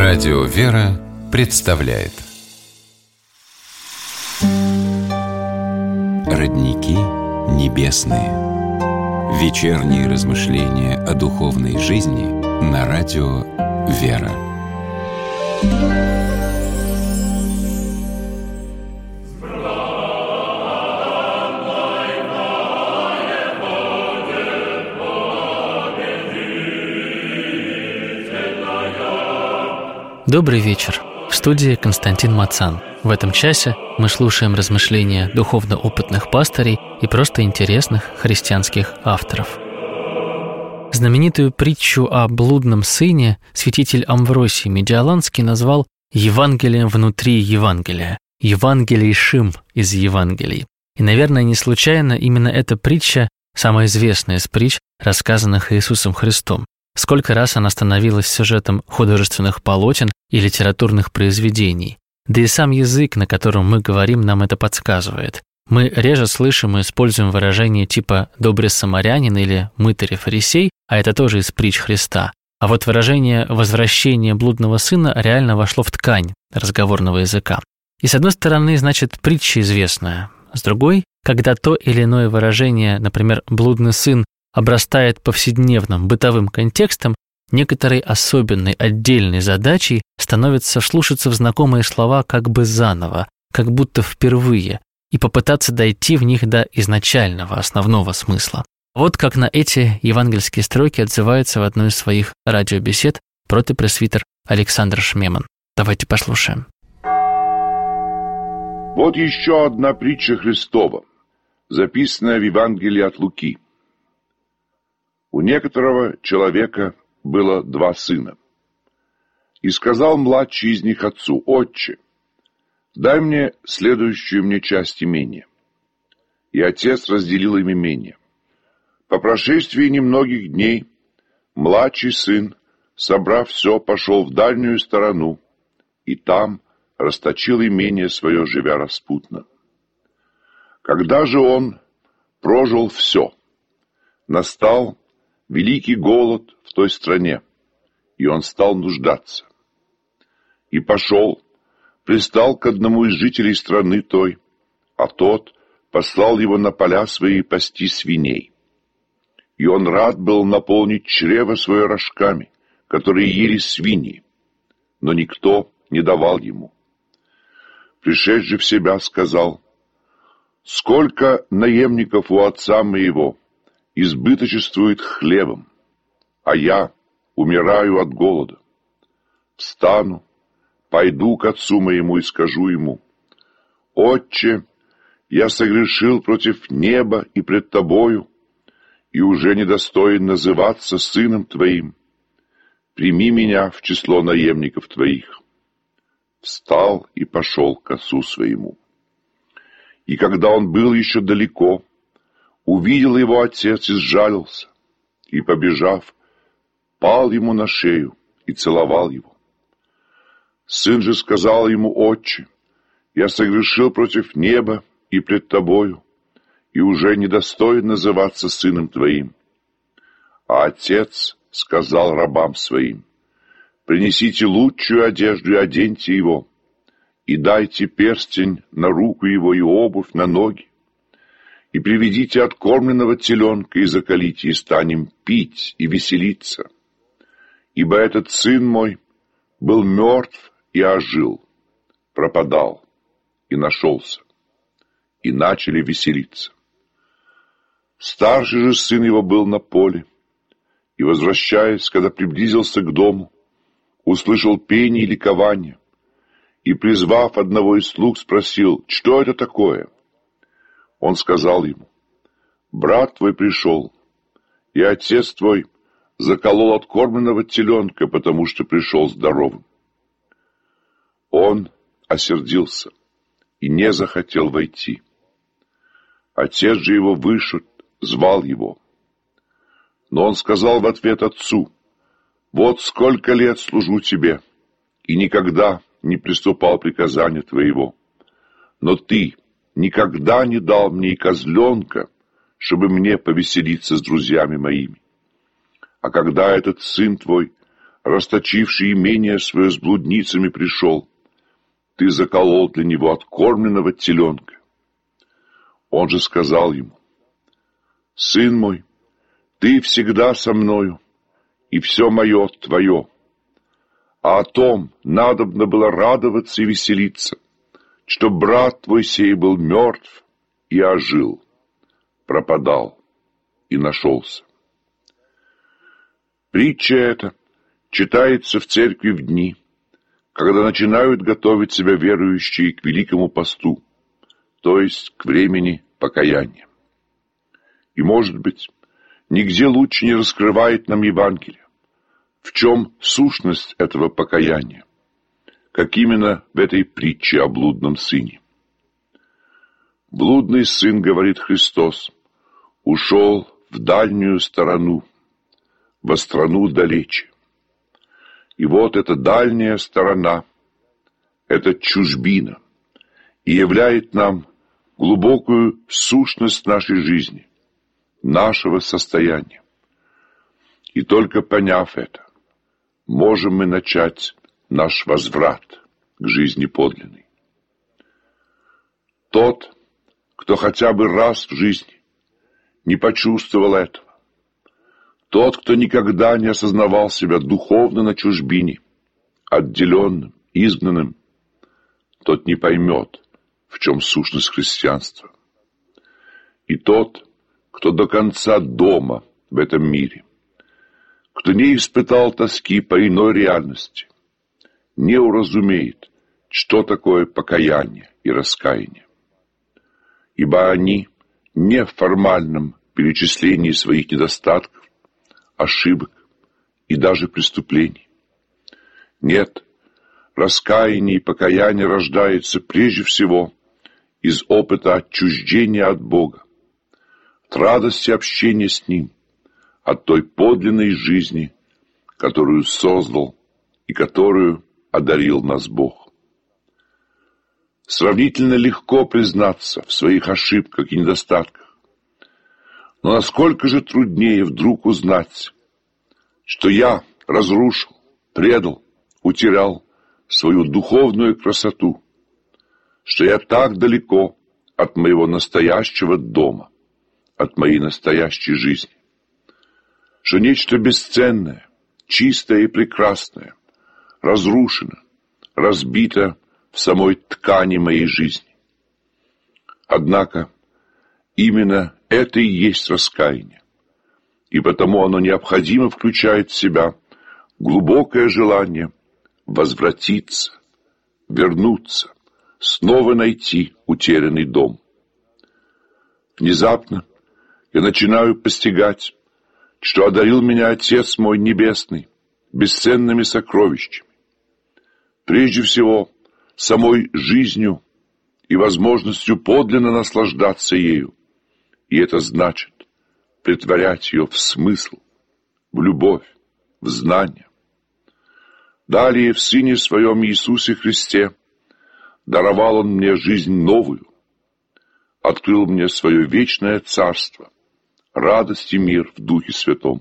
Радио «Вера» представляет Родники небесные. Вечерние размышления о духовной жизни на радио «Вера». Добрый вечер. В студии Константин Мацан. В этом часе мы слушаем размышления духовно-опытных пастырей и просто интересных христианских авторов. Знаменитую притчу о блудном сыне святитель Амвросий Медиаланский назвал «Евангелием внутри Евангелия», «Евангелийшим из Евангелий». И, наверное, не случайно именно эта притча самая известная из притч, рассказанных Иисусом Христом. Сколько раз она становилась сюжетом художественных полотен и литературных произведений. Да и сам язык, на котором мы говорим, нам это подсказывает. Мы реже слышим и используем выражения типа «добрый самарянин» или «мытарь фарисей», а это тоже из притч Христа. А вот выражение «возвращение блудного сына» реально вошло в ткань разговорного языка. И с одной стороны, значит, притча известная. С другой, когда то или иное выражение, например, «блудный сын», обрастает повседневным бытовым контекстом, некоторой особенной отдельной задачей становится вслушаться в знакомые слова как бы заново, как будто впервые, и попытаться дойти в них до изначального, основного смысла. Вот как на эти евангельские строки отзывается в одной из своих радиобесед протопресвитер Александр Шмеман. Давайте послушаем. Вот еще одна притча Христова, записанная в Евангелии от Луки. У некоторого человека было 2 сына. И сказал младший из них отцу: «Отче, дай мне следующую мне часть имения». И отец разделил им имение. По прошествии немногих дней младший сын, собрав все, пошел в дальнюю сторону, и там расточил имение свое, живя распутно. Когда же он прожил все, настал великий голод в той стране, и он стал нуждаться. И пошел, пристал к одному из жителей страны той, а тот послал его на поля свои пасти свиней. И он рад был наполнить чрево свое рожками, которые ели свиньи, но никто не давал ему. Пришедший в себя, сказал: «Сколько наемников у отца моего избыточествует хлебом, а я умираю от голода. Встану, пойду к отцу моему и скажу ему: Отче, я согрешил против неба и пред тобою, и уже недостоин называться сыном твоим. Прими меня в число наемников твоих». Встал и пошел к отцу своему. И когда он был еще далеко, увидел его отец и сжалился, и, побежав, пал ему на шею и целовал его. Сын же сказал ему: «Отче, я согрешил против неба и пред тобою, и уже недостоин называться сыном твоим». А отец сказал рабам своим: «Принесите лучшую одежду и оденьте его, и дайте перстень на руку его и обувь на ноги, и приведите откормленного теленка, и заколите, и станем пить и веселиться. Ибо этот сын мой был мертв и ожил, пропадал и нашелся». И начали веселиться. Старший же сын его был на поле, и, возвращаясь, когда приблизился к дому, услышал пение и ликование, и, призвав одного из слуг, спросил: «Что это такое?» Он сказал ему: «Брат твой пришел, и отец твой заколол откормленного теленка, потому что пришел здоровым». Он осердился и не захотел войти. Отец же его вышел, звал его. Но он сказал в ответ отцу: «Вот сколько лет служу тебе, и никогда не приступал приказания твоего. Но ты никогда не дал мне и козленка, чтобы мне повеселиться с друзьями моими. А когда этот сын твой расточивший имение свое с блудницами, пришел. Ты заколол для него откормленного теленка. Он же сказал ему: сын мой, ты всегда со мною, и все мое твое. А о том надобно было радоваться и веселиться, что брат твой сей был мертв и ожил, пропадал и нашелся. Притча эта читается в церкви в дни, когда начинают готовить себя верующие к Великому посту, то есть к времени покаяния. И, может быть, нигде лучше не раскрывает нам Евангелие, в чем сущность этого покаяния, как именно в этой притче о блудном сыне. Блудный сын, говорит Христос, ушел в дальнюю сторону, во страну далече. И вот эта дальняя сторона, эта чужбина, и являет нам глубокую сущность нашей жизни, нашего состояния. И только поняв это, можем мы начать наш возврат к жизни подлинной. Тот, кто хотя бы раз в жизни не почувствовал этого, тот, кто никогда не осознавал себя духовно на чужбине, отделенным, изгнанным, тот не поймет, в чем сущность христианства. И тот, кто до конца дома в этом мире, кто не испытал тоски по иной реальности, не уразумеет, что такое покаяние и раскаяние. Ибо они не в формальном перечислении своих недостатков, ошибок и даже преступлений. Нет, раскаяние и покаяние рождается прежде всего из опыта отчуждения от Бога, от радости общения с Ним, от той подлинной жизни, которую создал и которую одарил нас Бог. Сравнительно легко признаться в своих ошибках и недостатках, но насколько же труднее вдруг узнать, что я разрушил, предал, утерял свою духовную красоту, что я так далеко от моего настоящего дома, от моей настоящей жизни, что нечто бесценное, чистое и прекрасное разрушено, разбито в самой ткани моей жизни. Однако именно это и есть раскаяние, и потому оно необходимо включает в себя глубокое желание возвратиться, вернуться, снова найти утерянный дом. Внезапно я начинаю постигать, что одарил меня Отец мой Небесный бесценными сокровищами, прежде всего самой жизнью и возможностью подлинно наслаждаться ею, и это значит претворять ее в смысл, в любовь, в знание. Далее в Сыне Своем Иисусе Христе даровал Он мне жизнь новую, открыл мне свое вечное царство, радость и мир в Духе Святом.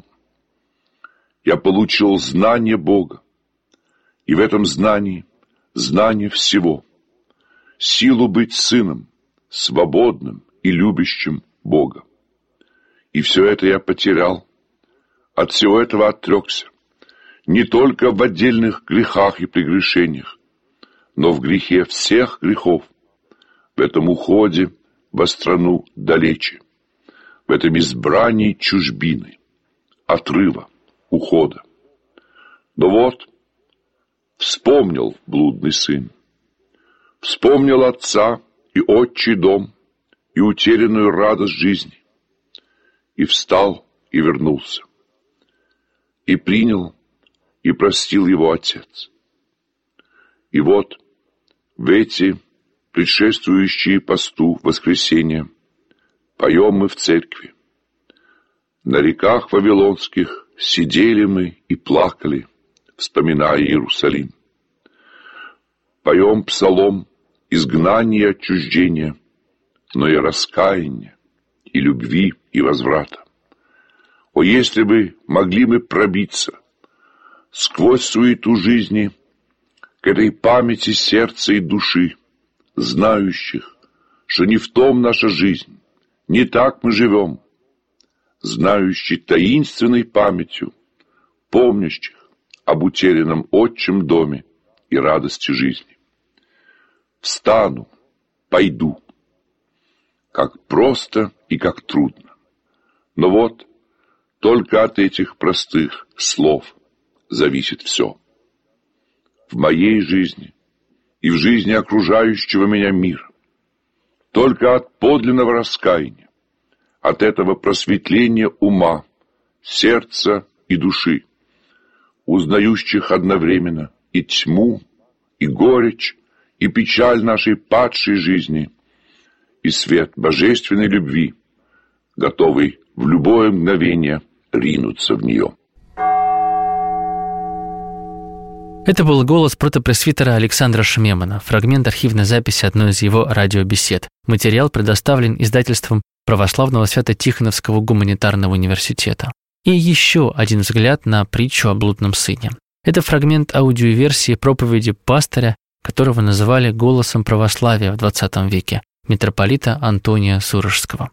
Я получил знание Бога, и в этом знании знание всего, силу быть сыном, свободным и любящим Бога. И все это я потерял, от всего этого отрекся, не только в отдельных грехах и прегрешениях, но в грехе всех грехов, в этом уходе во страну далече, в этом избрании чужбины, отрыва, ухода. Но вот вспомнил блудный сын, вспомнил отца и отчий дом, и утерянную радость жизни, и встал, и вернулся, и принял, и простил его отец. И вот в эти предшествующие посту воскресенья поем мы в церкви. На реках вавилонских сидели мы и плакали, вспоминая Иерусалим. Поем псалом изгнания и отчуждения, но и раскаяния, и любви, и возврата. О, если бы могли мы пробиться сквозь суету жизни, к этой памяти сердца и души, знающих, что не в том наша жизнь, не так мы живем, знающий таинственной памятью, помнящих об утерянном отчим доме и радости жизни. Встану, пойду, как просто и как трудно. Но вот только от этих простых слов зависит все. В моей жизни и в жизни окружающего меня мира. Только от подлинного раскаяния, от этого просветления ума, сердца и души, узнающих одновременно и тьму, и горечь, и печаль нашей падшей жизни, и свет божественной любви, готовый в любое мгновение ринуться в нее. Это был голос протопресвитера Александра Шмемана, фрагмент архивной записи одной из его радиобесед. Материал предоставлен издательством Православного Свято-Тихоновского гуманитарного университета. И еще один взгляд на притчу о блудном сыне. Это фрагмент аудиоверсии проповеди пастыря, которого называли голосом православия в XX веке, митрополита Антония Сурожского.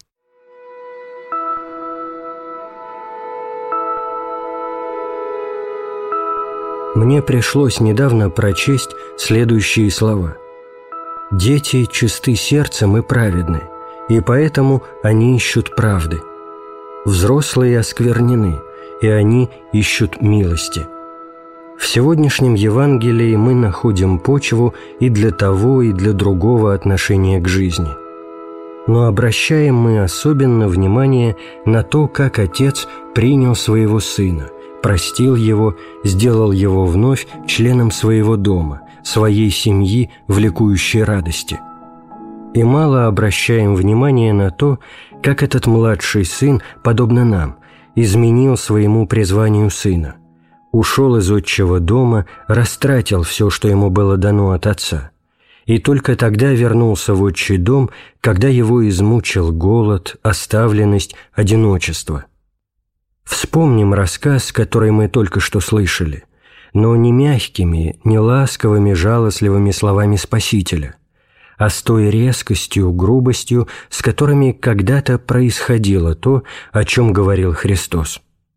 Мне пришлось недавно прочесть следующие слова. «Дети чисты сердцем и праведны, и поэтому они ищут правды. Взрослые осквернены, и они ищут милости». В сегодняшнем Евангелии мы находим почву и для того, и для другого отношения к жизни. Но обращаем мы особенно внимание на то, как Отец принял своего Сына, простил его, сделал его вновь членом своего дома, своей семьи в ликующей радости. И мало обращаем внимание на то, как этот младший сын, подобно нам, изменил своему призванию сына, ушел из отчего дома, растратил все, что ему было дано от отца, и только тогда вернулся в отчий дом, когда его измучил голод, оставленность, одиночество. Вспомним рассказ, который мы только что слышали, но не мягкими, не ласковыми, жалостливыми словами Спасителя, а с той резкостью, грубостью, с которыми когда-то происходило то, о чем говорил Христос.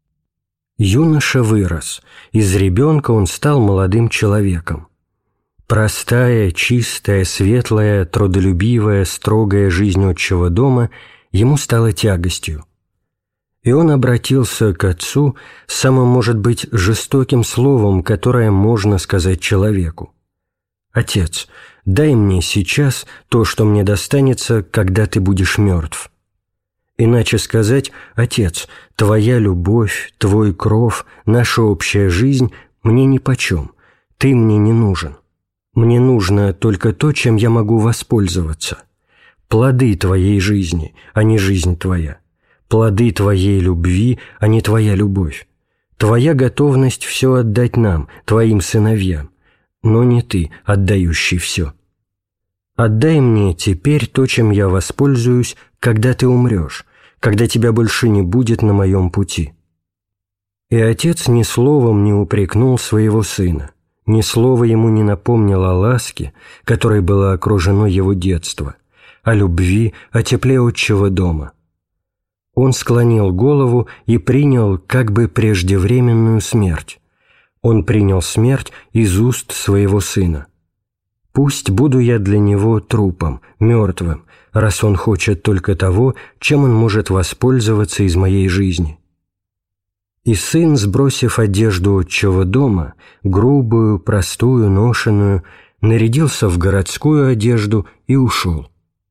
Юноша вырос, из ребенка он стал молодым человеком. Простая, чистая, светлая, трудолюбивая, строгая жизнь отчего дома ему стала тягостью. И он обратился к Отцу с самым, может быть, жестоким словом, которое можно сказать человеку. «Отец, дай мне сейчас то, что мне достанется, когда ты будешь мертв». Иначе сказать: «Отец, твоя любовь, твой кров, наша общая жизнь мне нипочем, ты мне не нужен. Мне нужно только то, чем я могу воспользоваться. Плоды твоей жизни, а не жизнь твоя. Плоды твоей любви, а не твоя любовь. Твоя готовность все отдать нам, твоим сыновьям, но не ты, отдающий все. Отдай мне теперь то, чем я воспользуюсь, когда ты умрешь, когда тебя больше не будет на моем пути». И отец ни словом не упрекнул своего сына, ни слова ему не напомнил о ласке, которой было окружено его детство, о любви, о тепле отчего дома. Он склонил голову и принял как бы преждевременную смерть. Он принял смерть из уст своего сына. «Пусть буду я для него трупом, мертвым, раз он хочет только того, чем он может воспользоваться из моей жизни». И сын, сбросив одежду отчего дома, грубую, простую, ношеную, нарядился в городскую одежду и ушел.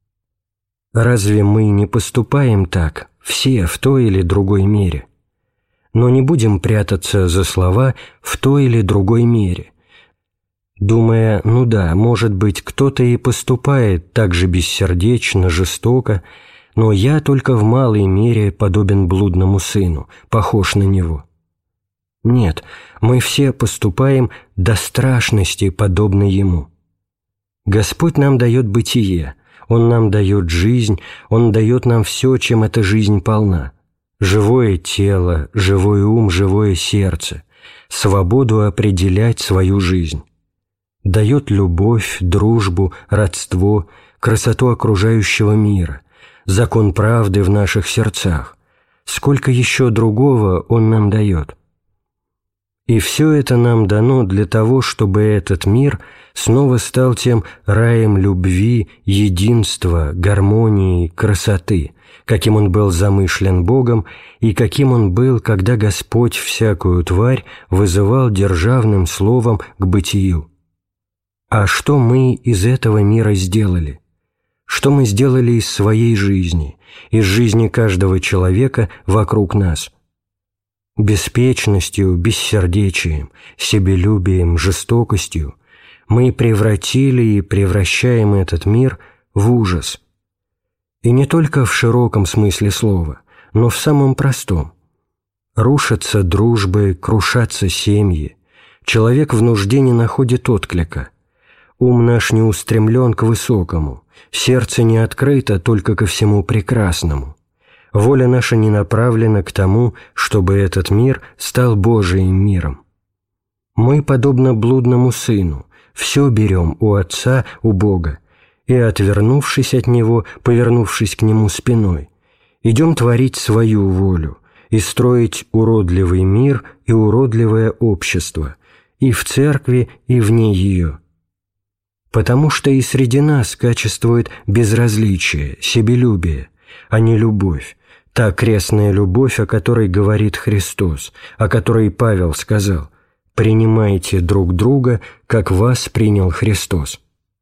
Разве мы не поступаем так, все в той или другой мере? Но не будем прятаться за слова «в той или другой мере», думая: ну да, может быть, кто-то и поступает так же бессердечно, жестоко, но я только в малой мере подобен блудному сыну, похож на него. Нет, мы все поступаем до страшности подобно ему. Господь нам дает бытие, Он нам дает жизнь, Он дает нам все, чем эта жизнь полна. Живое тело, живой ум, живое сердце, свободу определять свою жизнь. Дает любовь, дружбу, родство, красоту окружающего мира, закон правды в наших сердцах. Сколько еще другого Он нам дает. И все это нам дано для того, чтобы этот мир снова стал тем раем любви, единства, гармонии, красоты, каким он был замышлен Богом и каким он был, когда Господь всякую тварь вызывал державным словом к бытию. А что мы из этого мира сделали? Что мы сделали из своей жизни, из жизни каждого человека вокруг нас? Беспечностью, бессердечием, себелюбием, жестокостью мы превратили и превращаем этот мир в ужас. И не только в широком смысле слова, но в самом простом. Рушатся дружбы, крушатся семьи. Человек в нужде не находит отклика. Ум наш не устремлен к высокому, сердце не открыто только ко всему прекрасному. Воля наша не направлена к тому, чтобы этот мир стал Божиим миром. Мы, подобно блудному сыну, все берем у Отца, у Бога, и, отвернувшись от Него, повернувшись к Нему спиной, идем творить свою волю и строить уродливый мир и уродливое общество, и в церкви, и вне ее. Потому что и среди нас качествует безразличие, себелюбие, а не любовь, та крестная любовь, о которой говорит Христос, о которой Павел сказал: «Принимайте друг друга, как вас принял Христос».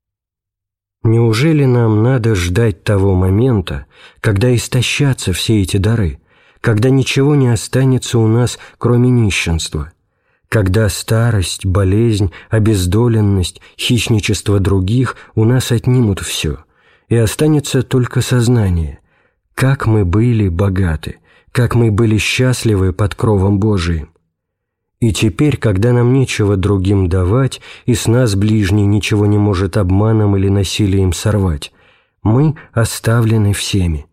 Неужели нам надо ждать того момента, когда истощатся все эти дары, когда ничего не останется у нас, кроме нищенства, когда старость, болезнь, обездоленность, хищничество других у нас отнимут все, и останется только сознание, как мы были богаты, как мы были счастливы под кровом Божиим. И теперь, когда нам нечего другим давать, и с нас ближний ничего не может обманом или насилием сорвать, мы оставлены всеми.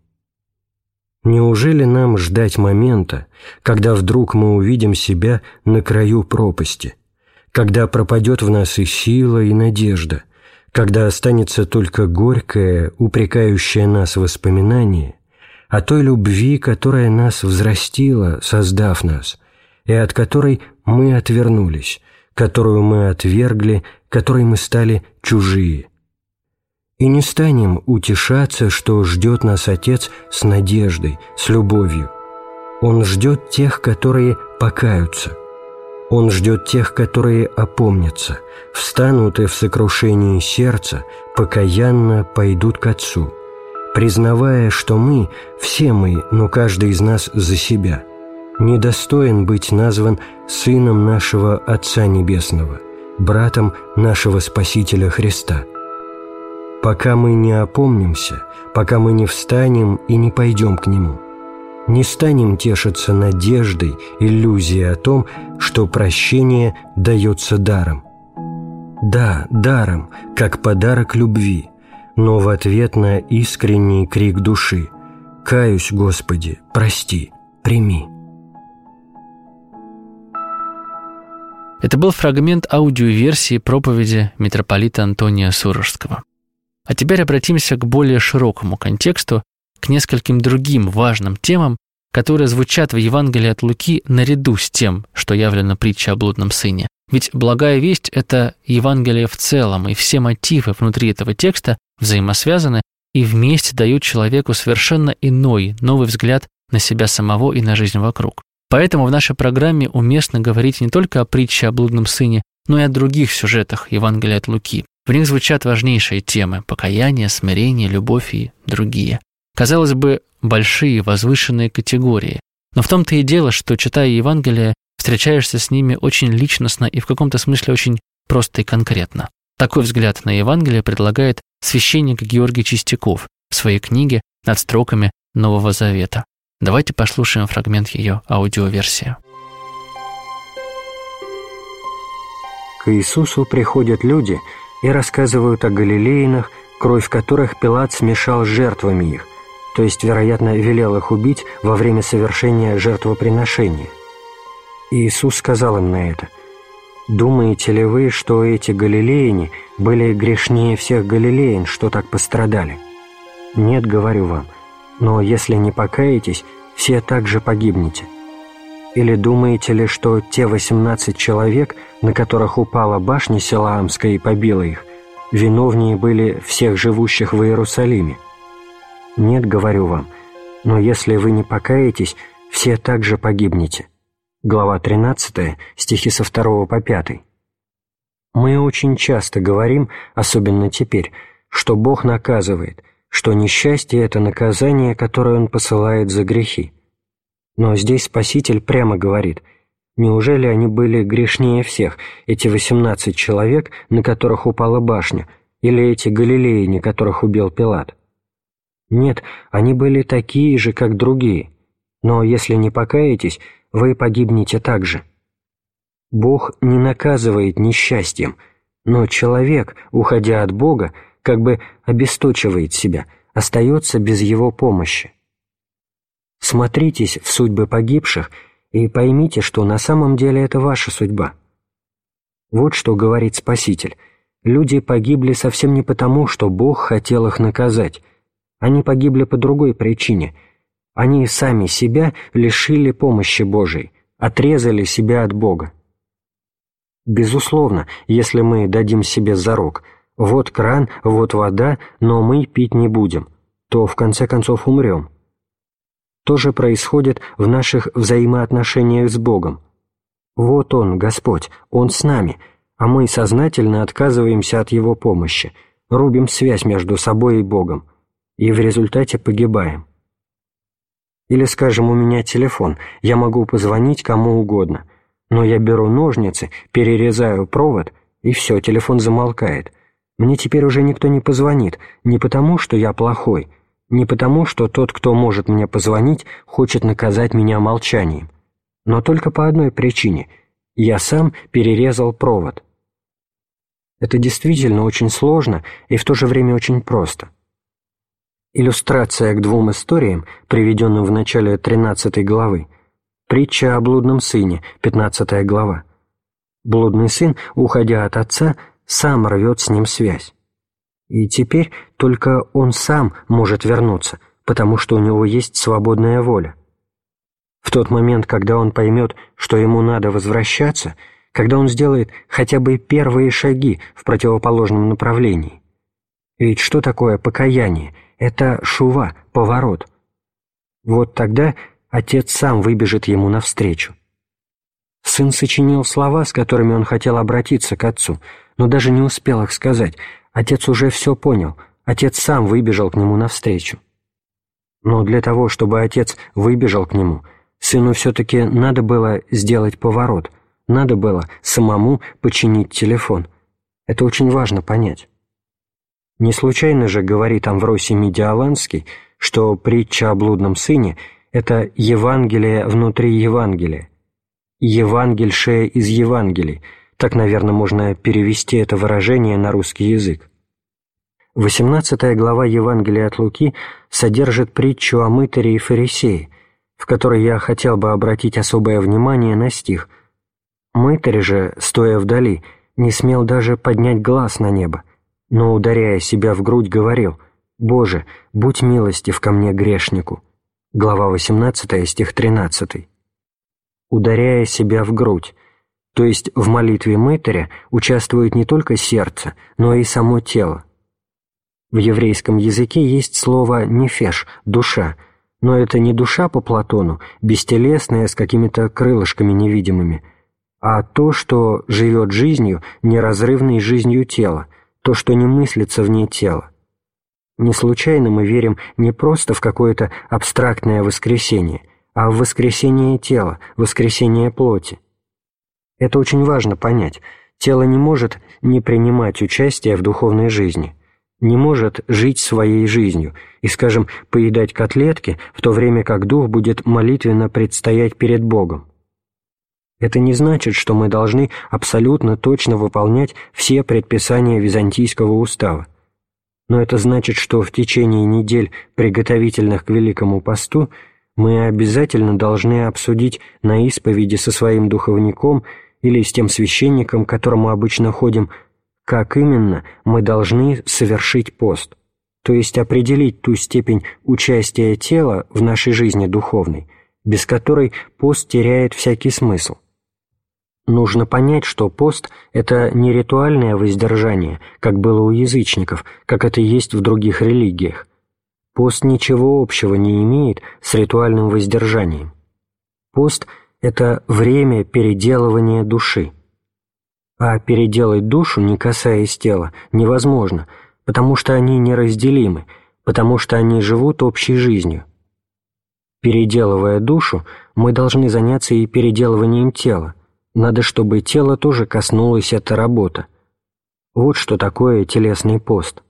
Неужели нам ждать момента, когда вдруг мы увидим себя на краю пропасти, когда пропадет в нас и сила, и надежда, когда останется только горькое, упрекающее нас воспоминание о той любви, которая нас взрастила, создав нас, и от которой мы отвернулись, которую мы отвергли, которой мы стали чужие. И не станем утешаться, что ждет нас Отец с надеждой, с любовью. Он ждет тех, которые покаются. Он ждет тех, которые опомнятся, встанут и в сокрушении сердца покаянно пойдут к Отцу, признавая, что мы, все мы, но каждый из нас за себя, недостоин быть назван сыном нашего Отца Небесного, братом нашего Спасителя Христа. Пока мы не опомнимся, пока мы не встанем и не пойдем к Нему, не станем тешиться надеждой, иллюзией о том, что прощение дается даром. Да, даром, как подарок любви, но в ответ на искренний крик души: «Каюсь, Господи, прости, прими». Это был фрагмент аудиоверсии проповеди митрополита Антония Сурожского. А теперь обратимся к более широкому контексту, к нескольким другим важным темам, которые звучат в Евангелии от Луки наряду с тем, что явлено притча о блудном сыне. Ведь благая весть – это Евангелие в целом, и все мотивы внутри этого текста взаимосвязаны и вместе дают человеку совершенно иной, новый взгляд на себя самого и на жизнь вокруг. Поэтому в нашей программе уместно говорить не только о притче о блудном сыне, но и о других сюжетах Евангелия от Луки. В них звучат важнейшие темы – покаяние, смирение, любовь и другие. Казалось бы, большие, возвышенные категории. Но в том-то и дело, что, читая Евангелие, встречаешься с ними очень личностно и в каком-то смысле очень просто и конкретно. Такой взгляд на Евангелие предлагает священник Георгий Чистяков в своей книге «Над строками Нового Завета». Давайте послушаем фрагмент ее аудиоверсии. К Иисусу приходят люди и рассказывают о галилеянах, кровь которых Пилат смешал с жертвами их, то есть, вероятно, велел их убить во время совершения жертвоприношения. Иисус сказал им на это: «Думаете ли вы, что эти галилеяне были грешнее всех галилеян, что так пострадали? Нет, говорю вам, но если не покаетесь, все также погибнете. Или думаете ли, что те 18 человек, на которых упала башня Силаамская и побила их, виновнее были всех живущих в Иерусалиме? Нет, говорю вам, но если вы не покаетесь, все также погибнете». Глава 13, стихи со 2 по 5. Мы очень часто говорим, особенно теперь, что Бог наказывает, что несчастье – это наказание, которое Он посылает за грехи. Но здесь Спаситель прямо говорит: неужели они были грешнее всех, эти 18 человек, на которых упала башня, или эти галилеяне, которых убил Пилат? Нет, они были такие же, как другие, но если не покаетесь, вы погибнете также. Бог не наказывает несчастьем, но человек, уходя от Бога, как бы обесточивает себя, остается без Его помощи. Смотритесь в судьбы погибших и поймите, что на самом деле это ваша судьба. Вот что говорит Спаситель: люди погибли совсем не потому, что Бог хотел их наказать. Они погибли по другой причине. Они сами себя лишили помощи Божией, отрезали себя от Бога. Безусловно, если мы дадим себе зарок: вот кран, вот вода, но мы пить не будем, то в конце концов умрем. То же происходит в наших взаимоотношениях с Богом. Вот Он, Господь, Он с нами, а мы сознательно отказываемся от Его помощи, рубим связь между собой и Богом, и в результате погибаем. Или, скажем, у меня телефон, я могу позвонить кому угодно, но я беру ножницы, перерезаю провод, и все, телефон замолкает. Мне теперь уже никто не позвонит, не потому, что я плохой, не потому, что тот, кто может мне позвонить, хочет наказать меня молчанием, но только по одной причине: я сам перерезал провод. Это действительно очень сложно и в то же время очень просто. Иллюстрация к двум историям, приведенным в начале 13 главы. Притча о блудном сыне, 15 глава. Блудный сын, уходя от отца, сам рвет с ним связь. И теперь только он сам может вернуться, потому что у него есть свободная воля. В тот момент, когда он поймет, что ему надо возвращаться, когда он сделает хотя бы первые шаги в противоположном направлении. Ведь что такое покаяние? Это шува, поворот. Вот тогда отец сам выбежит ему навстречу. Сын сочинил слова, с которыми он хотел обратиться к отцу, но даже не успел их сказать. Отец уже все понял, отец сам выбежал к нему навстречу. Но для того, чтобы отец выбежал к нему, сыну все-таки надо было сделать поворот, надо было самому починить телефон. Это очень важно понять. Не случайно же говорит Амвросий Медиаланский, что притча о блудном сыне – это Евангелие внутри Евангелия. Евангельше из Евангелий – так, наверное, можно перевести это выражение на русский язык. 18 глава Евангелия от Луки содержит притчу о мытаре и фарисее, в которой я хотел бы обратить особое внимание на стих. Мытарь же, стоя вдали, не смел даже поднять глаз на небо, но, ударяя себя в грудь, говорил: «Боже, будь милостив ко мне, грешнику». Глава 18, стих 13. Ударяя себя в грудь, то есть в молитве мытаря участвует не только сердце, но и само тело. В еврейском языке есть слово «нефеш» – «душа», но это не душа по Платону, бестелесная, с какими-то крылышками невидимыми, а то, что живет жизнью, неразрывной жизнью тела, то, что не мыслится вне тела. Не случайно мы верим не просто в какое-то абстрактное воскресение, а в воскресение тела, воскресение плоти. Это очень важно понять. Тело не может не принимать участие в духовной жизни, не может жить своей жизнью и, скажем, поедать котлетки, в то время как дух будет молитвенно предстоять перед Богом. Это не значит, что мы должны абсолютно точно выполнять все предписания Византийского устава. Но это значит, что в течение недель, приготовительных к Великому посту, мы обязательно должны обсудить на исповеди со своим духовником или с тем священником, к которому обычно ходим, как именно мы должны совершить пост, то есть определить ту степень участия тела в нашей жизни духовной, без которой пост теряет всякий смысл. Нужно понять, что пост – это не ритуальное воздержание, как было у язычников, как это есть в других религиях. Пост ничего общего не имеет с ритуальным воздержанием. Пост – это время переделывания души. А переделать душу, не касаясь тела, невозможно, потому что они неразделимы, потому что они живут общей жизнью. Переделывая душу, мы должны заняться и переделыванием тела. Надо, чтобы тело тоже коснулось эта работа. Вот что такое телесный пост.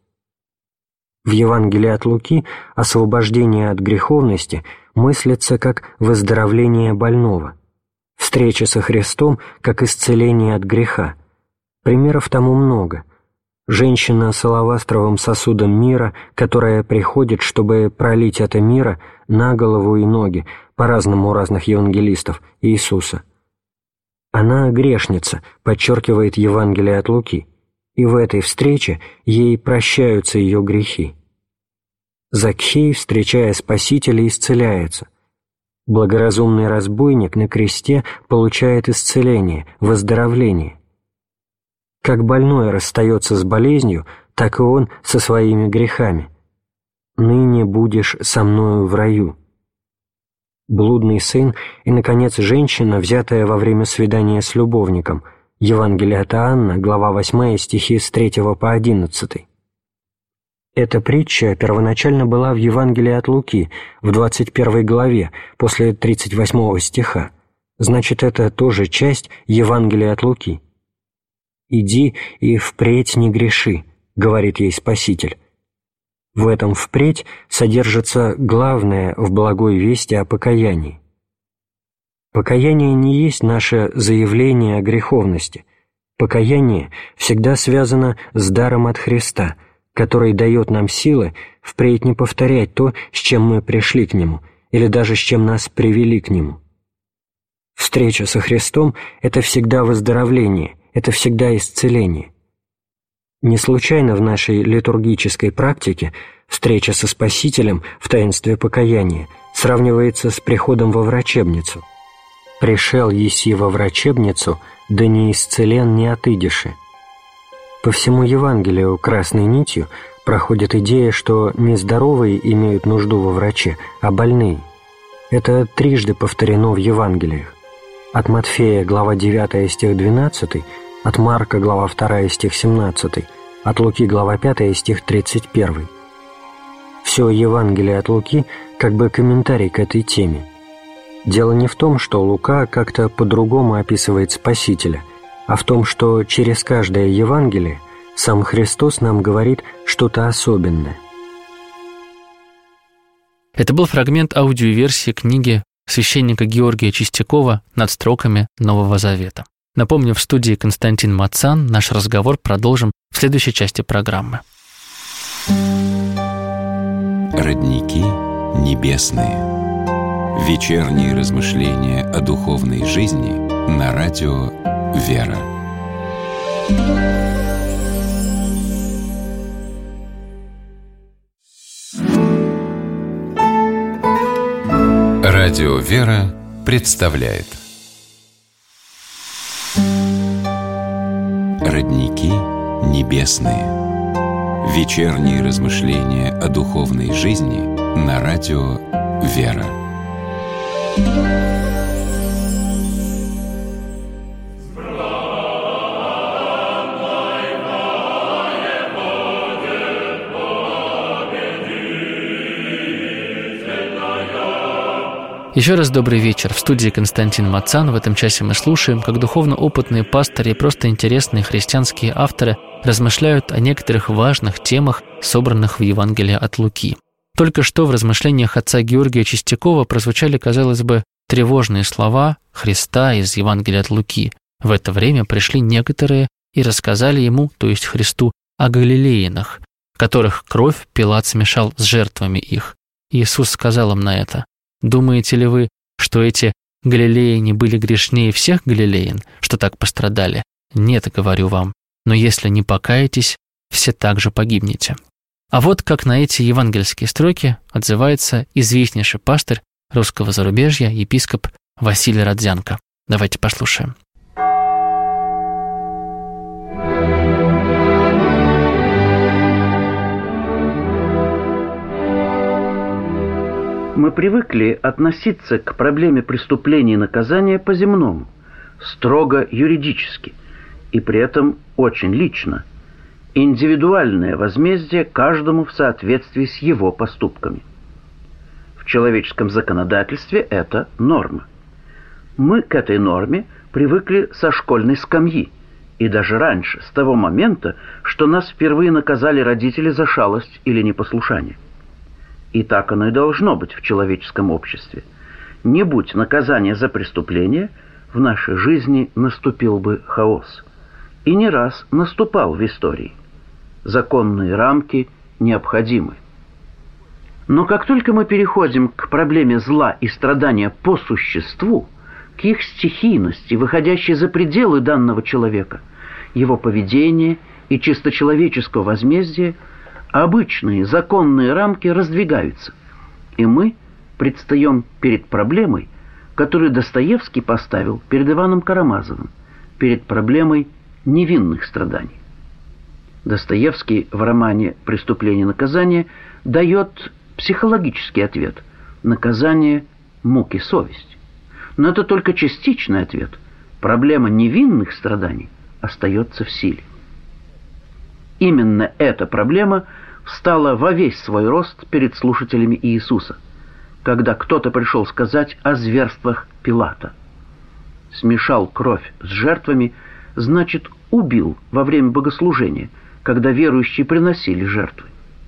В Евангелии от Луки освобождение от греховности мыслится как выздоровление больного, встреча со Христом как исцеление от греха. Примеров тому много. Женщина с алавастровым сосудом мира, которая приходит, чтобы пролить это мира на голову и ноги, по-разному у разных евангелистов, Иисуса. Она грешница, подчеркивает Евангелие от Луки, и в этой встрече ей прощаются ее грехи. Закхей, встречая Спасителя, исцеляется. Благоразумный разбойник на кресте получает исцеление, выздоровление. Как больной расстается с болезнью, так и он со своими грехами. «Ныне будешь со мною в раю». Блудный сын и, наконец, женщина, взятая во время свидания с любовником. Евангелие от Иоанна, глава 8, стихи с 3 по 11. Эта притча первоначально была в Евангелии от Луки, в 21 главе, после 38 стиха. Значит, это тоже часть Евангелия от Луки. «Иди и впредь не греши», — говорит ей Спаситель. В этом «впредь» содержится главное в благой вести о покаянии. Покаяние не есть наше заявление о греховности. Покаяние всегда связано с даром от Христа, который дает нам силы впредь не повторять то, с чем мы пришли к Нему, или даже с чем нас привели к Нему. Встреча со Христом – это всегда выздоровление, это всегда исцеление. Не случайно в нашей литургической практике встреча со Спасителем в таинстве покаяния сравнивается с приходом во врачебницу. «Пришел еси во врачебницу, да не исцелен не отыдеши». По всему Евангелию красной нитью проходит идея, что не здоровые имеют нужду во враче, а больные. Это трижды повторено в Евангелиях. От Матфея, глава 9, стих 12, от Марка, глава 2, стих 17, от Луки, глава 5, стих 31. Все Евангелие от Луки как бы комментарий к этой теме. Дело не в том, что Лука как-то по-другому описывает Спасителя, а в том, что через каждое Евангелие сам Христос нам говорит что-то особенное. Это был фрагмент аудиоверсии книги священника Георгия Чистякова «Над строками Нового Завета». Напомню, в студии Константин Мацан. Наш разговор продолжим в следующей части программы. Родники небесные. Вечерние размышления о духовной жизни на радио «Вера». Радио «Вера» представляет Родники небесные. Вечерние размышления о духовной жизни на радио «Вера». Еще раз добрый вечер. В студии Константин Мацан. В этом часе мы слушаем, как духовно опытные пастыри и просто интересные христианские авторы размышляют о некоторых важных темах, собранных в Евангелии от Луки. Только что в размышлениях отца Георгия Чистякова прозвучали, казалось бы, тревожные слова Христа из Евангелия от Луки. В это время пришли некоторые и рассказали ему, то есть Христу, о галилеянах, которых кровь Пилат смешал с жертвами их. Иисус сказал им на это: Думаете ли вы, что эти галилеяне были грешнее всех галилеян, что так пострадали? Нет, говорю вам, но если не покаетесь, все также погибнете». А вот как на эти евангельские строки отзывается известнейший пастырь русского зарубежья, епископ Василий Родзянко. Давайте послушаем. Мы привыкли относиться к проблеме преступления и наказания по-земному, строго юридически, и при этом очень лично. Индивидуальное возмездие каждому в соответствии с его поступками. В человеческом законодательстве это норма. Мы к этой норме привыкли со школьной скамьи, и даже раньше, с того момента, что нас впервые наказали родители за шалость или непослушание. И так оно и должно быть в человеческом обществе. Не будь наказания за преступление, в нашей жизни наступил бы хаос. И не раз наступал в истории. Законные рамки необходимы. Но как только мы переходим к проблеме зла и страдания по существу, к их стихийности, выходящей за пределы данного человека, его поведения и чисто человеческого возмездия, обычные законные рамки раздвигаются, и мы предстаем перед проблемой, которую Достоевский поставил перед Иваном Карамазовым, перед проблемой невинных страданий. Достоевский в романе «Преступление и наказание» дает психологический ответ – наказание, муки, совесть. Но это только частичный ответ. Проблема невинных страданий остается в силе. Именно эта проблема встала во весь свой рост перед слушателями Иисуса, когда кто-то пришел сказать о зверствах Пилата. Смешал кровь с жертвами, значит, убил во время богослужения, когда верующие приносили жертвы.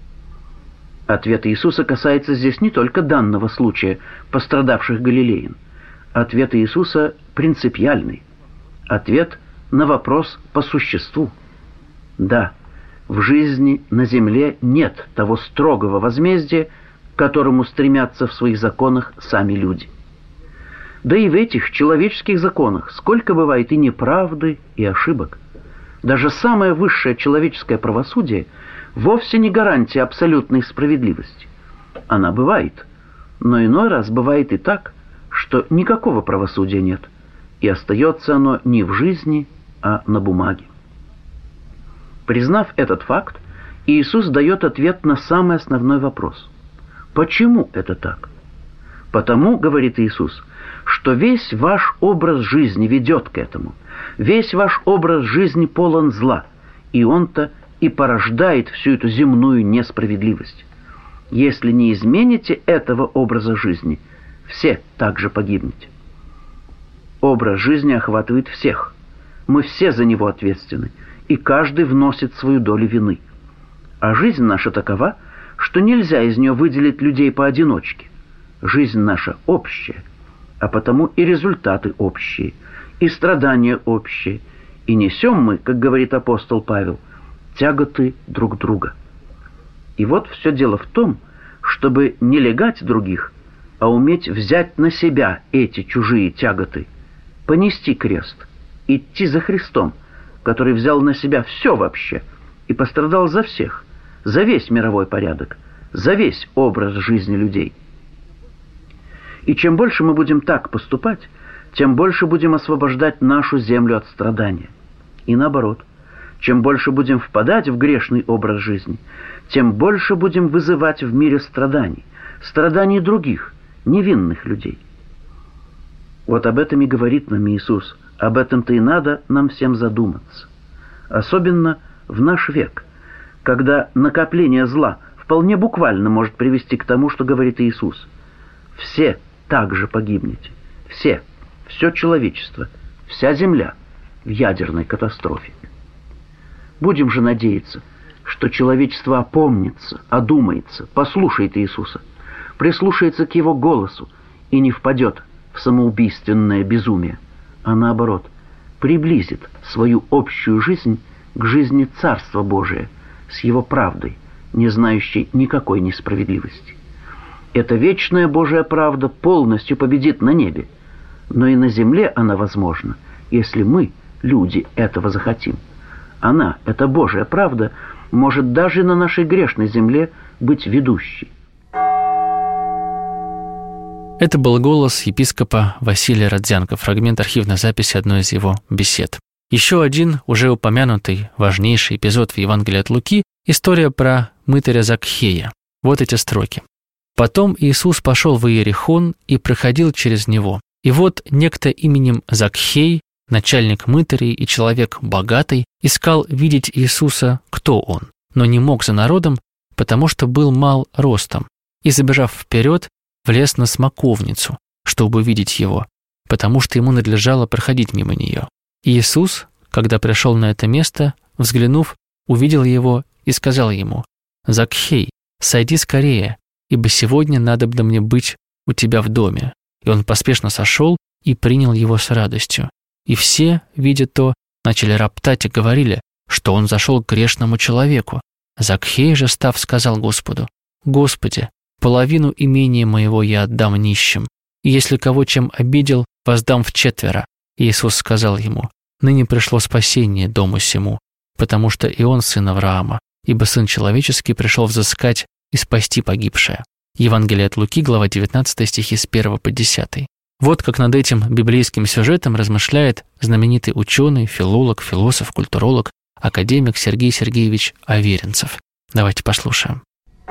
Ответ Иисуса касается здесь не только данного случая пострадавших галилеян. Ответ Иисуса принципиальный. Ответ на вопрос по существу. Да, в жизни на земле нет того строгого возмездия, к которому стремятся в своих законах сами люди. Да и в этих человеческих законах сколько бывает и неправды, и ошибок. Даже самое высшее человеческое правосудие вовсе не гарантия абсолютной справедливости. Она бывает, но иной раз бывает и так, что никакого правосудия нет, и остается оно не в жизни, а на бумаге. Признав этот факт, Иисус дает ответ на самый основной вопрос. Почему это так? Потому, говорит Иисус, что весь ваш образ жизни ведет к этому. Весь ваш образ жизни полон зла, и он-то и порождает всю эту земную несправедливость. Если не измените этого образа жизни, все также погибнете. Образ жизни охватывает всех. Мы все за него ответственны, и каждый вносит свою долю вины. А жизнь наша такова, что нельзя из нее выделить людей поодиночке. Жизнь наша общая, а потому и результаты общие, и страдания общие, и несем мы, как говорит апостол Павел, тяготы друг друга. И вот все дело в том, чтобы не лягать других, а уметь взять на себя эти чужие тяготы, понести крест, идти за Христом, который взял на себя все вообще и пострадал за всех, за весь мировой порядок, за весь образ жизни людей. И чем больше мы будем так поступать, тем больше будем освобождать нашу землю от страдания. И наоборот, чем больше будем впадать в грешный образ жизни, тем больше будем вызывать в мире страданий, страданий других, невинных людей. Вот об этом и говорит нам Иисус. Об этом-то и надо нам всем задуматься. Особенно в наш век, когда накопление зла вполне буквально может привести к тому, что говорит Иисус. Все также погибнете. Все человечество, вся земля в ядерной катастрофе. Будем же надеяться, что человечество опомнится, одумается, послушает Иисуса, прислушается к Его голосу и не впадет в самоубийственное безумие, а наоборот, приблизит свою общую жизнь к жизни Царства Божия с Его правдой, не знающей никакой несправедливости. Эта вечная Божья правда полностью победит на небе, но и на земле она возможна, если мы, люди, этого захотим. Она, эта Божья правда, может даже на нашей грешной земле быть ведущей. Это был голос епископа Василия Родзянко, фрагмент архивной записи одной из его бесед. Еще один, уже упомянутый, важнейший эпизод в Евангелии от Луки – история про мытаря Закхея. Вот эти строки. «Потом Иисус пошел в Иерихон и проходил через него. И вот некто именем Закхей, начальник мытарей и человек богатый, искал видеть Иисуса, кто он, но не мог за народом, потому что был мал ростом, и, забежав вперед, влез на смоковницу, чтобы увидеть его, потому что ему надлежало проходить мимо нее. И Иисус, когда пришел на это место, взглянув, увидел его и сказал ему: «Закхей, сойди скорее, ибо сегодня надобно мне быть у тебя в доме». И он поспешно сошел и принял его с радостью. И все, видя то, начали роптать и говорили, что он зашел к грешному человеку. Закхей же, став, сказал Господу: «Господи, половину имения моего я отдам нищим, и если кого чем обидел, воздам вчетверо». И Иисус сказал ему: «Ныне пришло спасение дому сему, потому что и он сын Авраама, ибо Сын Человеческий пришел взыскать и спасти погибшее». Евангелие от Луки, глава 19, стихи с 1 по 10. Вот как над этим библейским сюжетом размышляет знаменитый ученый, филолог, философ, культуролог, академик Сергей Сергеевич Аверинцев. Давайте послушаем.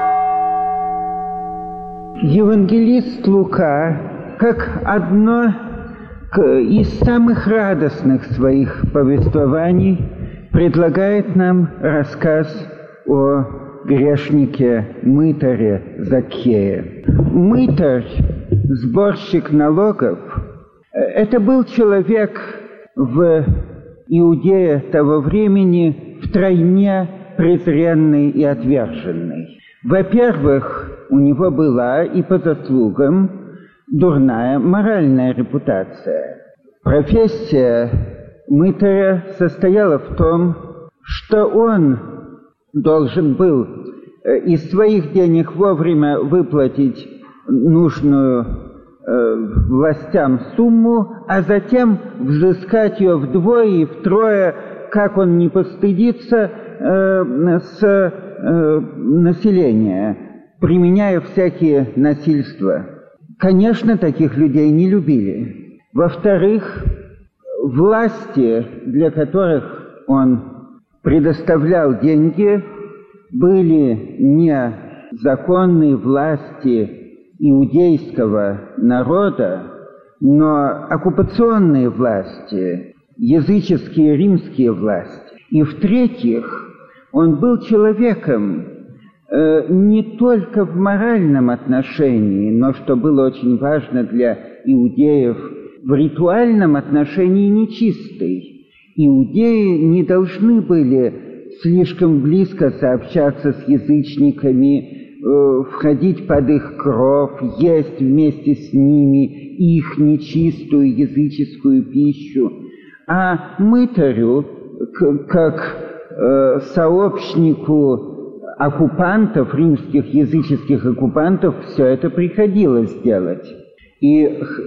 Евангелист Лука, как одно из самых радостных своих повествований, предлагает нам рассказ о грешнике-мытаре Закхее. Мытарь, сборщик налогов, это был человек в Иудее того времени втройне презренный и отверженный. Во-первых, у него была и по заслугам дурная моральная репутация. Профессия мытаря состояла в том, что он должен был из своих денег вовремя выплатить нужную властям сумму, а затем взыскать ее вдвое и втрое, как он не постыдится, с населения, применяя всякие насильства. Конечно, таких людей не любили. Во-вторых, власти, для которых он предоставлял деньги, были не законные власти иудейского народа, но оккупационные власти, языческие римские власти. И в-третьих, он был человеком не только в моральном отношении, но, что было очень важно для иудеев, в ритуальном отношении нечистый. Иудеи не должны были слишком близко сообщаться с язычниками, входить под их кров, есть вместе с ними их нечистую языческую пищу. А мытарю, как сообщнику оккупантов, римских языческих оккупантов, все это приходилось делать. И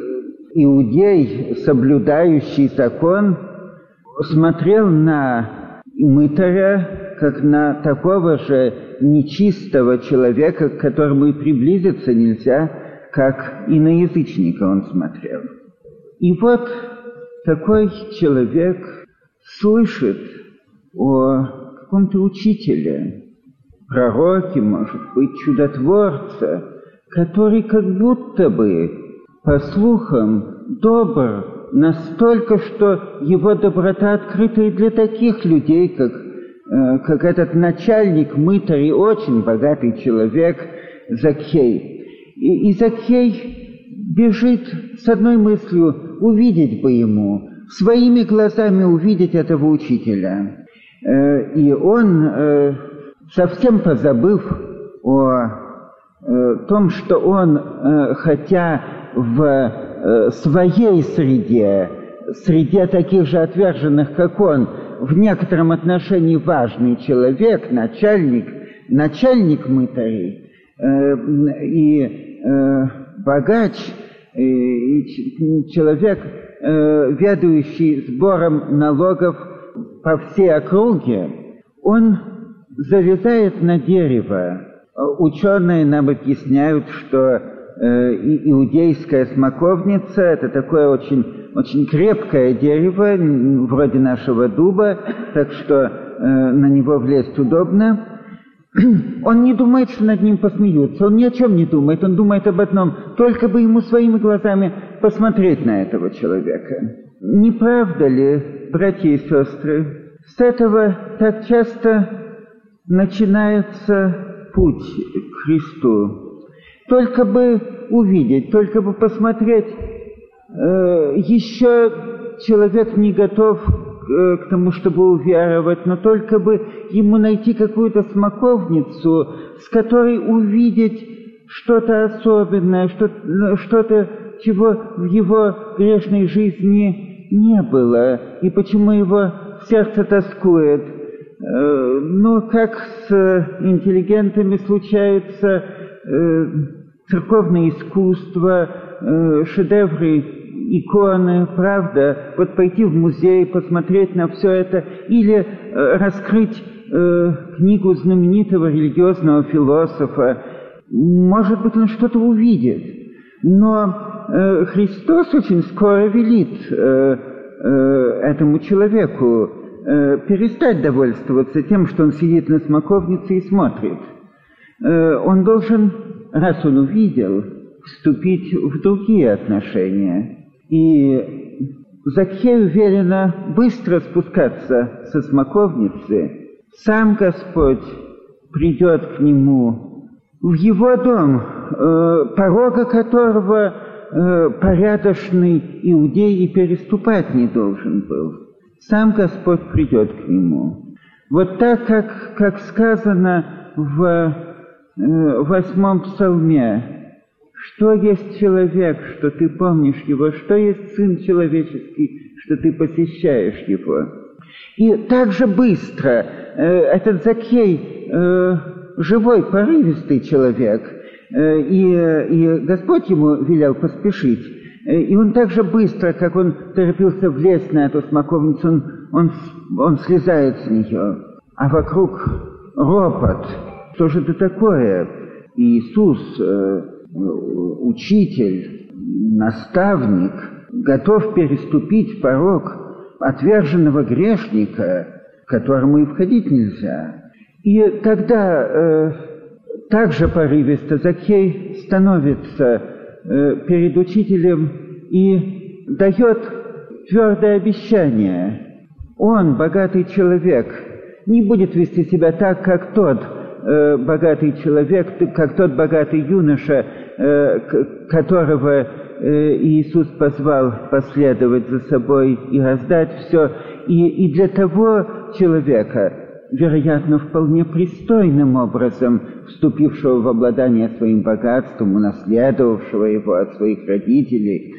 иудей, соблюдающий закон, смотрел на мытаря как на такого же нечистого человека, к которому и приблизиться нельзя, как и на язычника он смотрел. И вот такой человек слышит о каком-то учителе, пророке, может быть, чудотворце, который как будто бы, по слухам, добр настолько, что его доброта открыта и для таких людей, как этот начальник мытарь и очень богатый человек Закхей. И Закхей бежит с одной мыслью: увидеть бы ему, своими глазами увидеть этого учителя. И он, совсем позабыв о том, что он, хотя в своей среде таких же отверженных, как он, в некотором отношении важный человек, начальник мытарей, и богач, человек, ведающий сбором налогов по всей округе, он залезает на дерево. Ученые нам объясняют, что иудейская смоковница – это такое очень, очень крепкое дерево, вроде нашего дуба, так что на него влезть удобно. Он не думает, что над ним посмеются, он ни о чем не думает, он думает об одном, только бы ему своими глазами посмотреть на этого человека. Не правда ли, братья и сестры, с этого так часто начинается путь к Христу? Только бы увидеть, только бы посмотреть, еще человек не готов к тому, чтобы уверовать, но только бы ему найти какую-то смоковницу, с которой увидеть что-то особенное, что-то, чего в его грешной жизни не было, и почему его сердце тоскует. Ну, как с интеллигентами случается, церковное искусство, шедевры, иконы, правда, вот пойти в музей, посмотреть на все это, или раскрыть книгу знаменитого религиозного философа, может быть, он что-то увидит. Но Христос очень скоро велит этому человеку перестать довольствоваться тем, что он сидит на смоковнице и смотрит. Он должен, раз он увидел, вступить в другие отношения. И Закхею велено быстро спускаться со смоковницы. Сам Господь придет к нему в его дом, порога которого порядочный иудей и переступать не должен был. Сам Господь придет к нему. Вот так, как сказано в 8-м псалме: «Что есть человек, что ты помнишь его? Что есть сын человеческий, что ты посещаешь его?» И так же быстро этот Закхей, живой, порывистый человек, и Господь ему велел поспешить, и он так же быстро, как он торопился влезть на эту смоковницу, он слезает с нее, а вокруг ропот. Что же это такое? Иисус, учитель, наставник, готов переступить порог отверженного грешника, к которому и входить нельзя. И тогда так же порывисто Закхей становится перед учителем и дает твердое обещание. Он, богатый человек, не будет вести себя так, как тот богатый человек, как тот богатый юноша, которого Иисус позвал последовать за собой и раздать все. И для того человека, вероятно, вполне пристойным образом вступившего в обладание своим богатством, унаследовавшего его от своих родителей,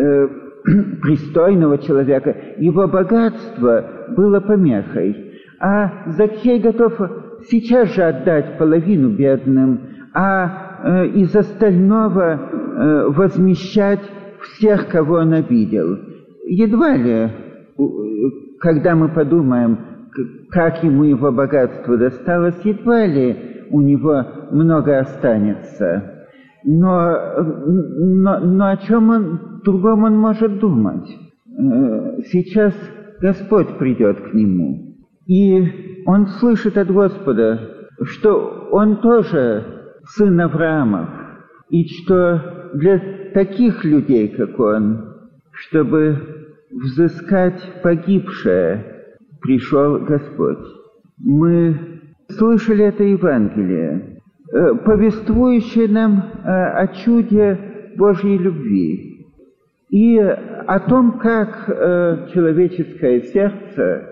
пристойного человека, его богатство было помехой. А Закхей готов сейчас же отдать половину бедным, а из остального возмещать всех, кого он обидел. Едва ли, когда мы подумаем, как ему его богатство досталось, едва ли у него много останется. Но о чем другом он может думать? Сейчас Господь придет к нему. И он слышит от Господа, что он тоже сын Авраамов, и что для таких людей, как он, чтобы взыскать погибшее, пришел Господь. Мы слышали это Евангелие, повествующее нам о чуде Божьей любви и о том, как человеческое сердце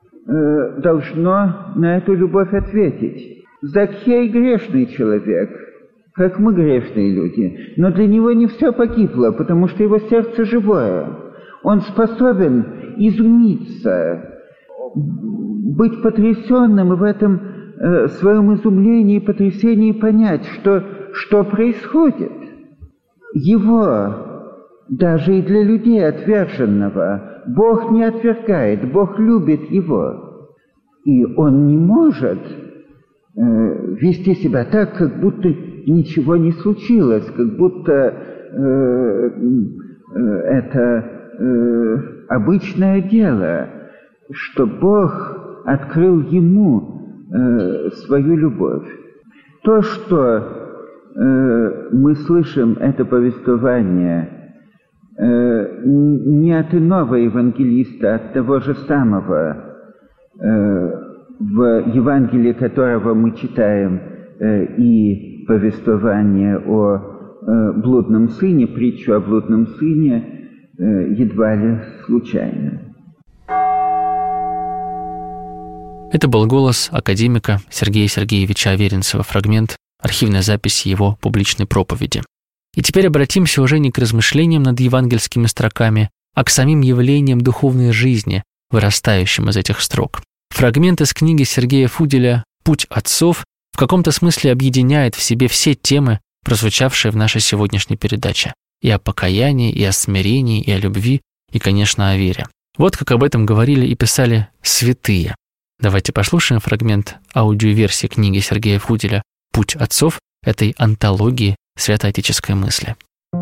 должно на эту любовь ответить. Закхей грешный человек, как мы грешные люди, но для него не все погибло, потому что его сердце живое. Он способен изумиться, быть потрясенным и в этом своем изумлении и потрясении понять, что происходит. его, даже и для людей отверженного, Бог не отвергает, Бог любит его. И он не может вести себя так, как будто ничего не случилось, как будто это обычное дело, что Бог открыл ему свою любовь. То, что мы слышим это повествование не от иного евангелиста, от того же самого, в Евангелии которого мы читаем и повествование о блудном сыне, притчу о блудном сыне, едва ли случайно. Это был голос академика Сергея Сергеевича Аверинцева, фрагмент архивной записи его публичной проповеди. И теперь обратимся уже не к размышлениям над евангельскими строками, а к самим явлениям духовной жизни, вырастающим из этих строк. Фрагмент из книги Сергея Фуделя «Путь отцов» в каком-то смысле объединяет в себе все темы, прозвучавшие в нашей сегодняшней передаче. И о покаянии, и о смирении, и о любви, и, конечно, о вере. Вот как об этом говорили и писали святые. Давайте послушаем фрагмент аудиоверсии книги Сергея Фуделя «Путь отцов» этой антологии святоотеческой мысли.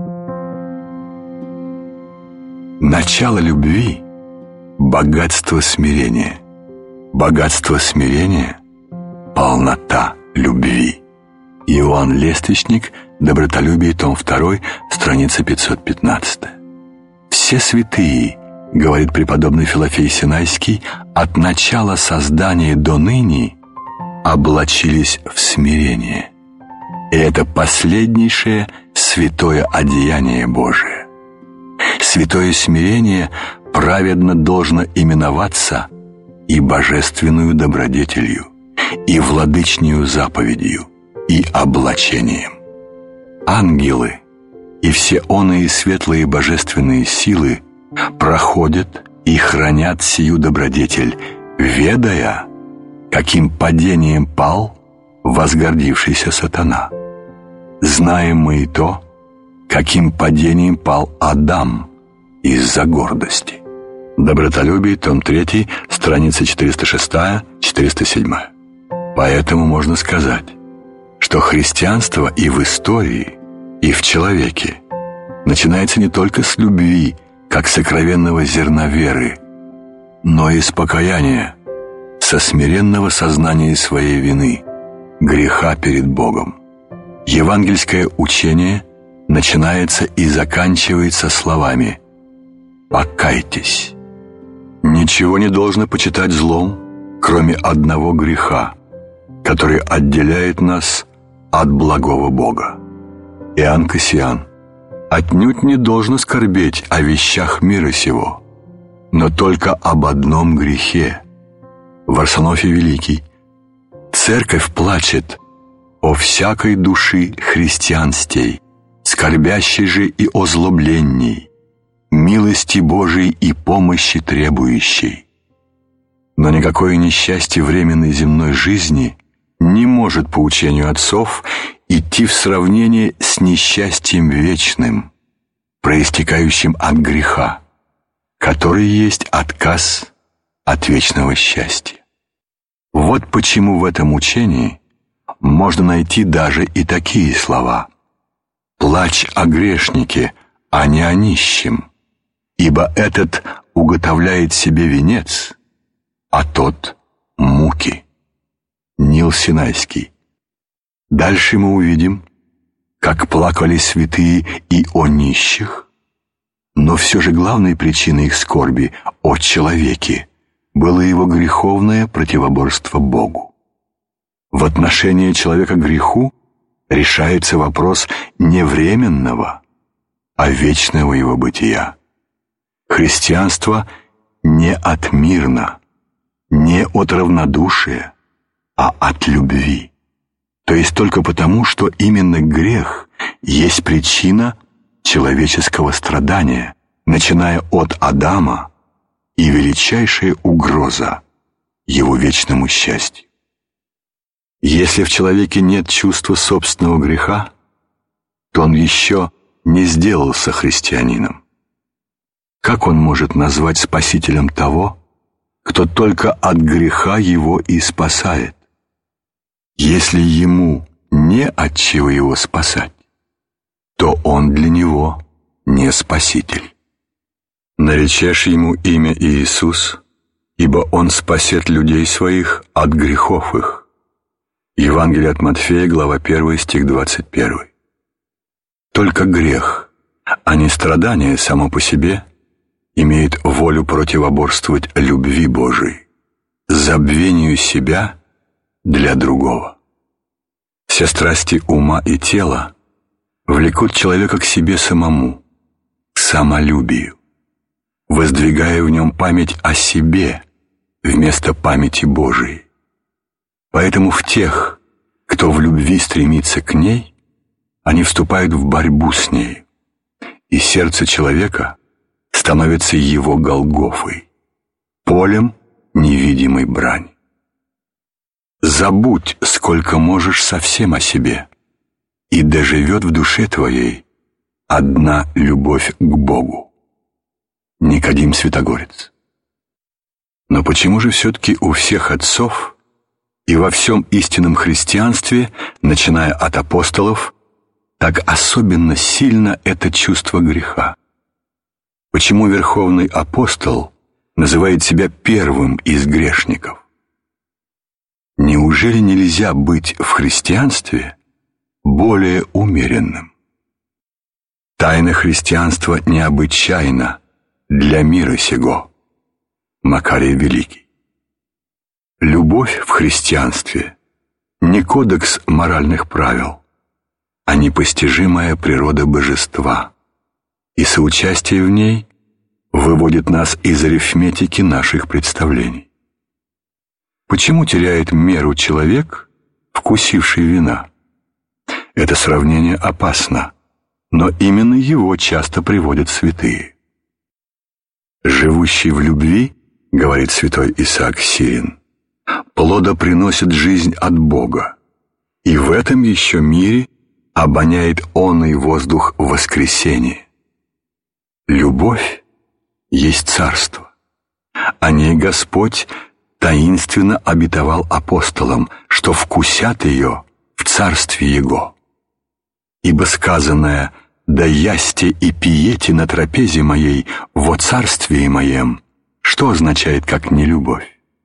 Начало любви – богатство смирения. Богатство смирения – полнота любви. Иоанн Лествичник, «Добротолюбие», том 2, страница 515. Все святые, говорит преподобный Филофей Синайский, от начала создания до ныне облачились в смирение. И это последнейшее святое одеяние Божие. Святое смирение праведно должно именоваться и божественную добродетелью, и владычнею заповедью, и облачением. Ангелы и все оные светлые божественные силы проходят и хранят сию добродетель, ведая, каким падением пал возгордившийся сатана. Знаем мы и то, каким падением пал Адам из-за гордости. Добротолюбие, том 3, страница 406-407. Поэтому можно сказать, что христианство и в истории, и в человеке начинается не только с любви, как сокровенного зерна веры, но и с покаяния, со смиренного сознания своей вины, греха перед Богом. Евангельское учение начинается и заканчивается словами «покайтесь». Ничего не должно почитать злом, кроме одного греха, который отделяет нас от благого Бога. Иоанн Кассиан. Отнюдь не должно скорбеть о вещах мира сего, но только об одном грехе. Варсонофий Великий. Церковь плачет о всякой души христианстей, скорбящей же и озлобленней, милости Божией и помощи требующей. Но никакое несчастье временной земной жизни не может, по учению отцов, идти в сравнение с несчастьем вечным, проистекающим от греха, который есть отказ от вечного счастья. Вот почему в этом учении можно найти даже и такие слова: «Плачь о грешнике, а не о нищем, ибо этот уготовляет себе венец, а тот — муки». Нил Синайский. Дальше мы увидим, как плакали святые и о нищих, но все же главной причиной их скорби о человеке было его греховное противоборство Богу. В отношении человека к греху решается вопрос не временного, а вечного его бытия. Христианство не от мирна, не от равнодушия, а от любви. То есть только потому, что именно грех есть причина человеческого страдания, начиная от Адама, и величайшая угроза его вечному счастью. Если в человеке нет чувства собственного греха, то он еще не сделался христианином? Как он может назвать спасителем того, кто только от греха его и спасает? Если ему не от чего его спасать, то он для него не спаситель. Наречешь ему имя Иисус, ибо он спасет людей своих от грехов их. Евангелие от Матфея, глава 1, стих 21. Только грех, а не страдание само по себе, имеет волю противоборствовать любви Божией, забвению себя для другого. Все страсти ума и тела влекут человека к себе самому, к самолюбию, воздвигая в нем память о себе вместо памяти Божией. Поэтому в тех, кто в любви стремится к ней, они вступают в борьбу с ней, и сердце человека становится его Голгофой, полем невидимой брани. Забудь, сколько можешь, совсем о себе, и доживет в душе твоей одна любовь к Богу. Никодим Святогорец. Но почему же все-таки у всех отцов и во всем истинном христианстве, начиная от апостолов, так особенно сильно это чувство греха? Почему верховный апостол называет себя первым из грешников? Неужели нельзя быть в христианстве более умеренным? Тайна христианства необычайна для мира сего. Макарий Великий. Любовь в христианстве не кодекс моральных правил, а непостижимая природа божества, и соучастие в ней выводит нас из арифметики наших представлений. Почему теряет меру человек, вкусивший вина? Это сравнение опасно, но именно его часто приводят святые. «Живущий в любви, — говорит святой Исаак Сирин, — плода приносит жизнь от Бога, и в этом еще мире обоняет онный воздух воскресения. Любовь есть царство. О ней Господь таинственно обетовал апостолам, что вкусят ее в царстве Его. Ибо сказанное «Да ясте и пиете на трапезе моей во царствии моем», что означает как нелюбовь?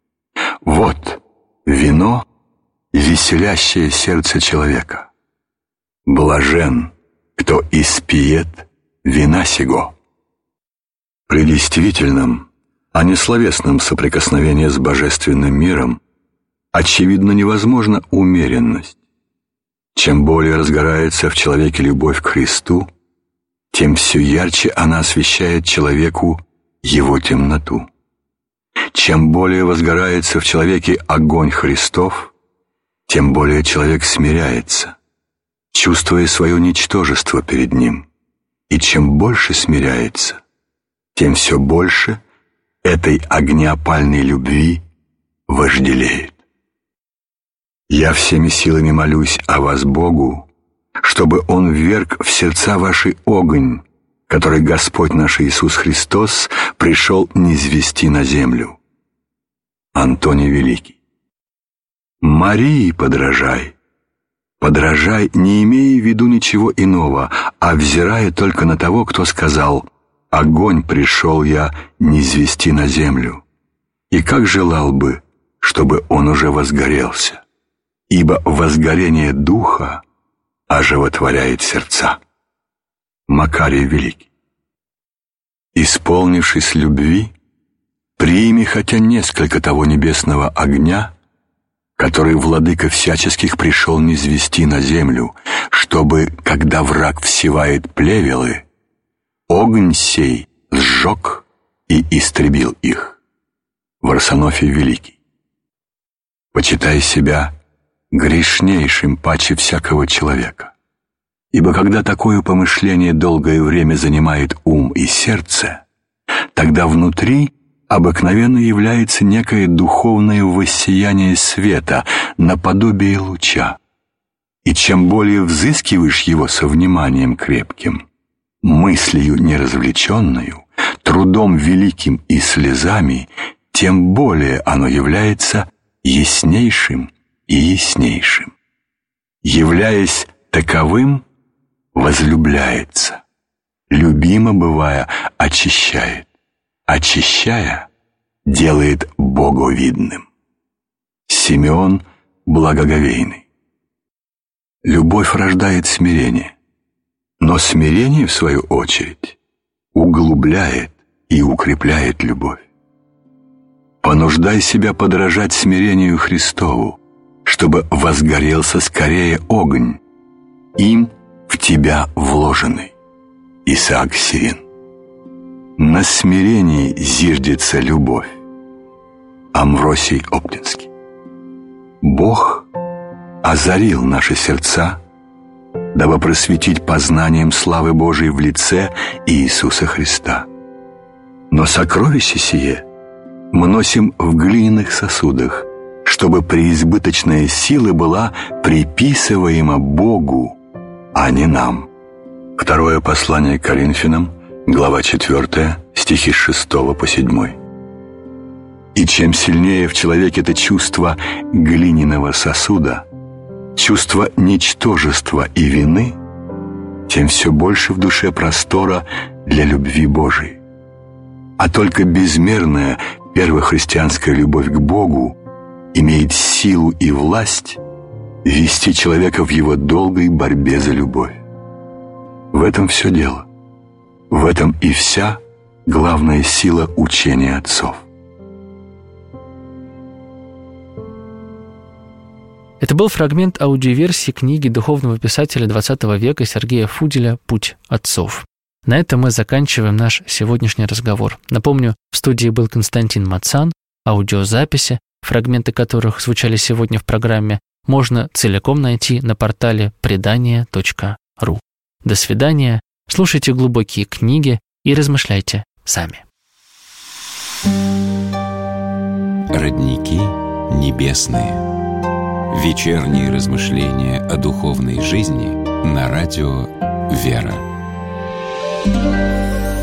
Вот вино, веселящее сердце человека. Блажен, кто испиет вина сего. При действительном, а не словесном соприкосновении с божественным миром очевидно невозможна умеренность. Чем более разгорается в человеке любовь к Христу, тем все ярче она освещает человеку его темноту. Чем более возгорается в человеке огонь Христов, тем более человек смиряется, чувствуя свое ничтожество перед Ним. И чем больше смиряется, тем все больше этой огнеопальной любви вожделеет. Я всеми силами молюсь о вас Богу, чтобы Он вверг в сердца ваши огонь, который Господь наш Иисус Христос пришел низвести на землю. Антоний Великий. Марии подражай. Подражай, не имея в виду ничего иного, а взирая только на того, кто сказал: «Огонь пришел я низвести на землю». И как желал бы, чтобы он уже возгорелся, ибо возгорение духа оживотворяет сердца. Макарий Великий. Исполнившись любви, прими хотя несколько того небесного огня, который владыка всяческих пришел низвести на землю, чтобы, когда враг всевает плевелы, огонь сей сжег и истребил их. Варсонофий Великий. Почитай себя грешнейшим паче всякого человека. Ибо когда такое помышление долгое время занимает ум и сердце, тогда внутри обыкновенно является некое духовное воссияние света наподобие луча. И чем более взыскиваешь его со вниманием крепким, мыслью неразвлеченную, трудом великим и слезами, тем более оно является яснейшим и яснейшим. Являясь таковым, возлюбляется, любимо бывая, очищает, очищая, делает боговидным. Симеон Благоговейный. Любовь рождает смирение, но смирение, в свою очередь, углубляет и укрепляет любовь. Понуждай себя подражать смирению Христову, чтобы возгорелся скорее огонь, им в тебя вложенный. Исаак Сирин. На смирении зиждется любовь. Амвросий Оптинский. Бог озарил наши сердца, дабы просветить познанием славы Божией в лице Иисуса Христа. Но сокровище сие мы носим в глиняных сосудах, чтобы преизбыточная сила была приписываема Богу, а не нам. Второе послание к Коринфянам, глава 4, стихи с 6 по 7. И чем сильнее в человеке это чувство глиняного сосуда, чувство ничтожества и вины, тем все больше в душе простора для любви Божией. А только безмерная первохристианская любовь к Богу имеет силу и власть вести человека в его долгой борьбе за любовь. В этом все дело. В этом и вся главная сила учения отцов. Это был фрагмент аудиоверсии книги духовного писателя XX века Сергея Фуделя «Путь отцов». На этом мы заканчиваем наш сегодняшний разговор. Напомню, в студии был Константин Мацан. Аудиозаписи, фрагменты которых звучали сегодня в программе, можно целиком найти на портале предания.ру. До свидания, слушайте глубокие книги и размышляйте сами. Родники небесные. Вечерние размышления о духовной жизни на радио «Вера».